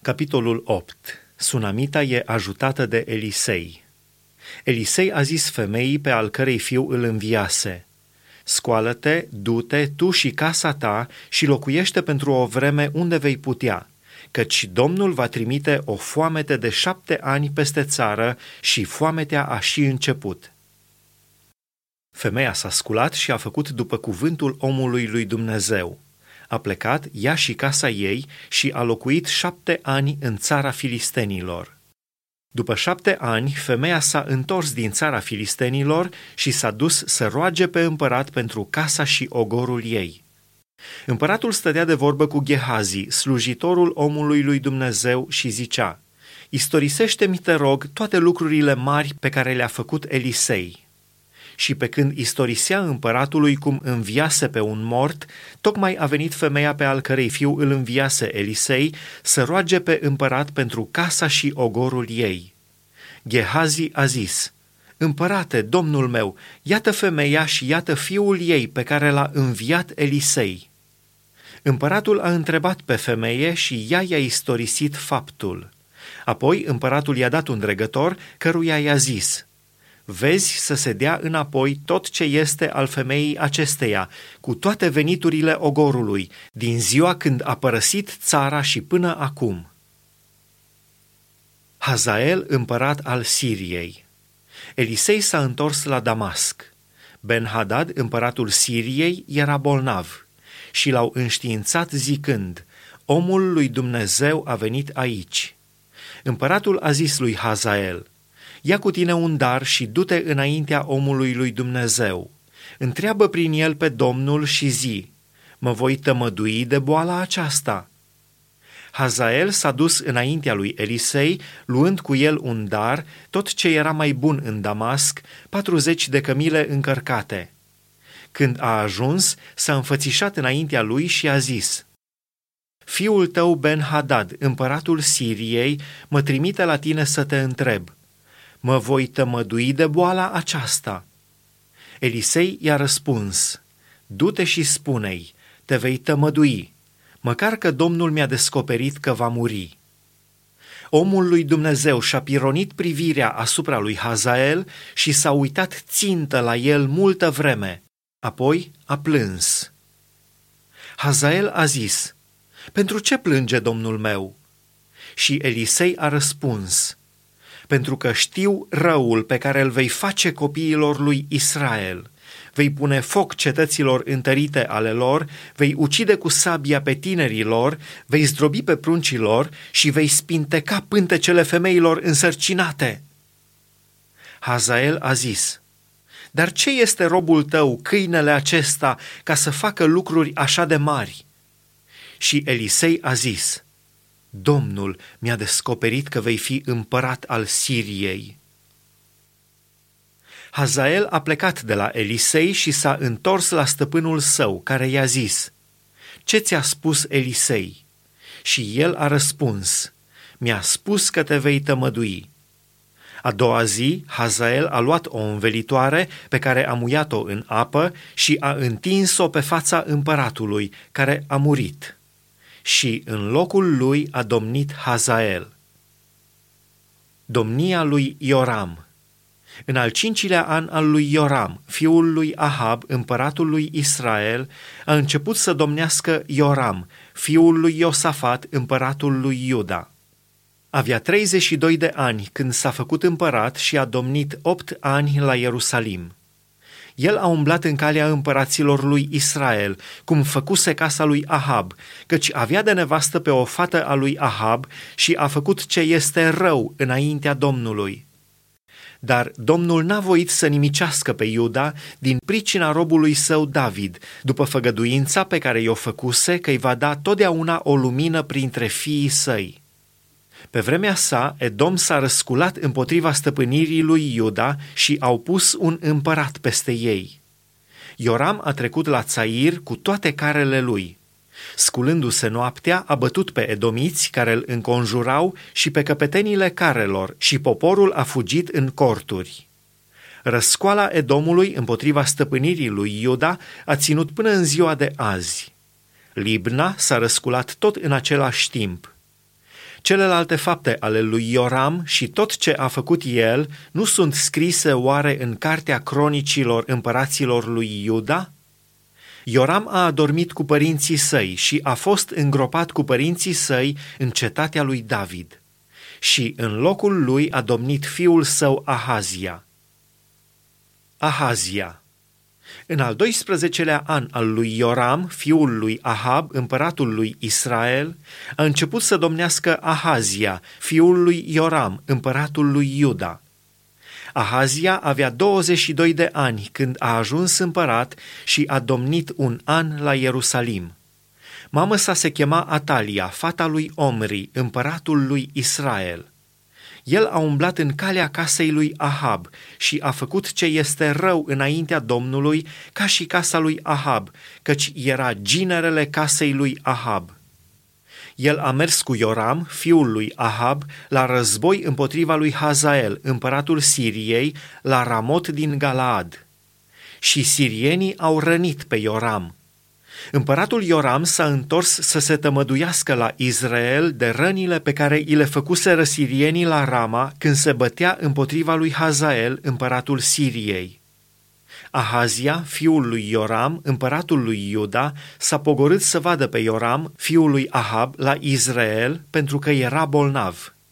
Capitolul 8. Sunamita e ajutată de Elisei. Elisei a zis femeii pe al cărei fiu îl înviase: scoală-te, du-te, tu și casa ta și locuiește pentru o vreme unde vei putea, căci Domnul va trimite o foamete de 7 ani peste țară și foametea a și început. Femeia s-a sculat și a făcut după cuvântul omului lui Dumnezeu. A plecat, ea și casa ei, și a locuit 7 ani în țara filistenilor. După 7 ani, femeia s-a întors din țara filistenilor și s-a dus să roage pe împărat pentru casa și ogorul ei. Împăratul stătea de vorbă cu Gehazi, slujitorul omului lui Dumnezeu, și zicea: istorisește-mi, te rog, toate lucrurile mari pe care le-a făcut Elisei. Și pe când istorisea împăratului cum înviase pe un mort, tocmai a venit femeia pe al cărei fiu îl înviase Elisei să roage pe împărat pentru casa și ogorul ei. Gehazi a zis: împărate, domnul meu, iată femeia și iată fiul ei pe care l-a înviat Elisei. Împăratul a întrebat pe femeie și ea i-a istorisit faptul. Apoi împăratul i-a dat un dregător, căruia i-a zis: vezi să se dea înapoi tot ce este al femeii acesteia, cu toate veniturile ogorului, din ziua când a părăsit țara și până acum. Hazael, împărat al Siriei. Elisei s-a întors la Damasc. Ben-Hadad, împăratul Siriei, era bolnav și l-au înștiințat zicând: omul lui Dumnezeu a venit aici. Împăratul a zis lui Hazael: ia cu tine un dar și du-te înaintea omului lui Dumnezeu. Întreabă prin el pe Domnul și zi: mă voi tămădui de boala aceasta? Hazael s-a dus înaintea lui Elisei, luând cu el un dar, tot ce era mai bun în Damasc, 40 de cămile încărcate. Când a ajuns, s-a înfățișat înaintea lui și a zis: fiul tău Ben-Hadad, împăratul Siriei, mă trimite la tine să te întreb: mă voi tămădui de boala aceasta? Elisei i-a răspuns: du-te și spune-i, te vei tămădui, măcar că Domnul mi-a descoperit că va muri. Omul lui Dumnezeu și-a pironit privirea asupra lui Hazael și s-a uitat țintă la el multă vreme, apoi a plâns. Hazael a zis: pentru ce plânge Domnul meu? Și Elisei a răspuns: pentru că știu răul pe care îl vei face copiilor lui Israel. Vei pune foc cetăților întărite ale lor, vei ucide cu sabia pe tinerii lor, vei zdrobi pe pruncii lor și vei spinteca pântecele femeilor însărcinate. Hazael a zis: dar ce este robul tău, câinele acesta, ca să facă lucruri așa de mari? Și Elisei a zis: Domnul mi-a descoperit că vei fi împărat al Siriei. Hazael a plecat de la Elisei și s-a întors la stăpânul său, care i-a zis: ce ți-a spus Elisei? Și el a răspuns: mi-a spus că te vei tămădui. A doua zi, Hazael a luat o învelitoare pe care a muiat-o în apă și a întins-o pe fața împăratului, care a murit. Și în locul lui a domnit Hazael. Domnia lui Ioram. În al 5-lea an al lui Ioram, fiul lui Ahab, împăratul lui Israel, a început să domnească Ioram, fiul lui Iosafat, împăratul lui Iuda. Avea 32 de ani când s-a făcut împărat și a domnit 8 ani la Ierusalim. El a umblat în calea împăraților lui Israel, cum făcuse casa lui Ahab, căci avea de nevastă pe o fată a lui Ahab și a făcut ce este rău înaintea Domnului. Dar Domnul n-a voit să nimicească pe Iuda din pricina robului său David, după făgăduința pe care i-o făcuse că îi va da totdeauna o lumină printre fiii săi. Pe vremea sa, Edom s-a răsculat împotriva stăpânirii lui Iuda și au pus un împărat peste ei. Ioram a trecut la Țair cu toate carele lui. Sculându-se noaptea, a bătut pe edomiți care îl înconjurau și pe căpetenile carelor și poporul a fugit în corturi. Răscoala Edomului împotriva stăpânirii lui Iuda a ținut până în ziua de azi. Libna s-a răsculat tot în același timp. Celelalte fapte ale lui Ioram și tot ce a făcut el nu sunt scrise oare în cartea cronicilor împăraților lui Iuda? Ioram a adormit cu părinții săi și a fost îngropat cu părinții săi în cetatea lui David. Și în locul lui a domnit fiul său Ahazia. Ahazia. În al 12-lea an al lui Ioram, fiul lui Ahab, împăratul lui Israel, a început să domnească Ahazia, fiul lui Ioram, împăratul lui Iuda. Ahazia avea 22 de ani când a ajuns împărat și a domnit un an la Ierusalim. Mama sa se chema Atalia, fata lui Omri, împăratul lui Israel. El a umblat în calea casei lui Ahab și a făcut ce este rău înaintea Domnului, ca și casa lui Ahab, căci era ginerele casei lui Ahab. El a mers cu Ioram, fiul lui Ahab, la război împotriva lui Hazael, împăratul Siriei, la Ramot din Galaad. Și sirienii au rănit pe Ioram. Împăratul Ioram s-a întors să se tămăduiască la Israel de rănile pe care i le făcuseră sirienii la Rama când se bătea împotriva lui Hazael, împăratul Siriei. Ahazia, fiul lui Ioram, împăratul lui Iuda, s-a pogorât să vadă pe Ioram, fiul lui Ahab, la Israel, pentru că era bolnav.